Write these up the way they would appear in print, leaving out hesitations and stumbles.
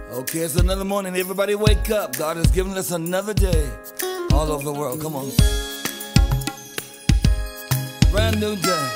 Okay, it's another morning. Everybody wake up. God has given us another day. All over the world. Come on. Brand new day.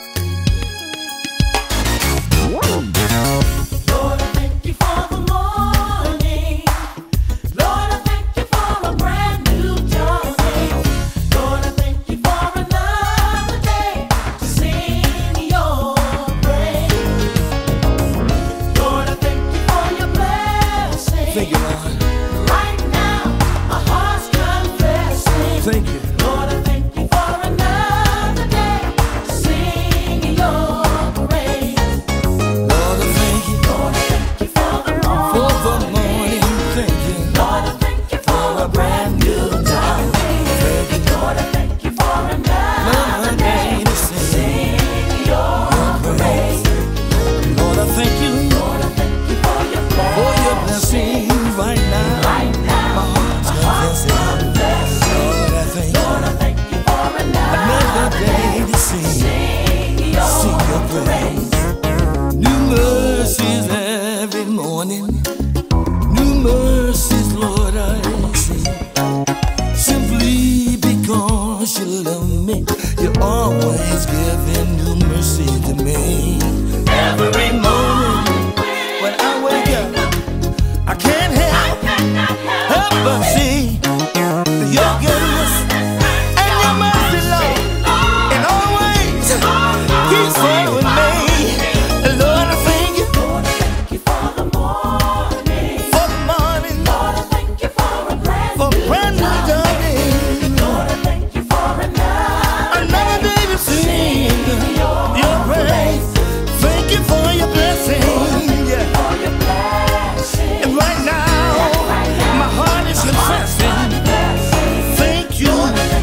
Lord, I thank you for the morning. Lord, I thank you for a brand new dawning. Lord, I thank you for another day to sing your praise. Lord, I thank you for your blessing. Thank you, Lord. Right now, my heart's confessing. Thank you. Lord, I thank you for another day to sing your praise. Lord, I thank you Lord, I thank you for the for the morning. morning. Thank you. Lord, I thank you for a brand new dawning. Lord, I thank you for another day to to sing sing your praise. Lord, I thank you Lord, I thank you for your for your blessing. blessings right now. Right now, My heart's my heart's confessing. confessing. Lord, I thank you. Lord, I thank you for Another another day day to sing sing your your praise. praise. New mercies every morning. New mercies, Lord, I see. Simply because you love me, you're always giving new mercy to me. Every morning when I wake up, I can't help but see your goodness and your mercy, Lord, and always keeps following me. Lord, I thank you Lord, I thank you for the morning. for the morning, Lord, I thank you for a for brand new dawning. day. Lord, I thank you for Another day to sing your praise. Thank you for your blessing. Yeah. for your blessing. And right now, my heart is confessing. Thank you.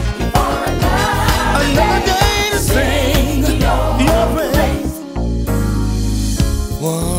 Another day to sing your praise. One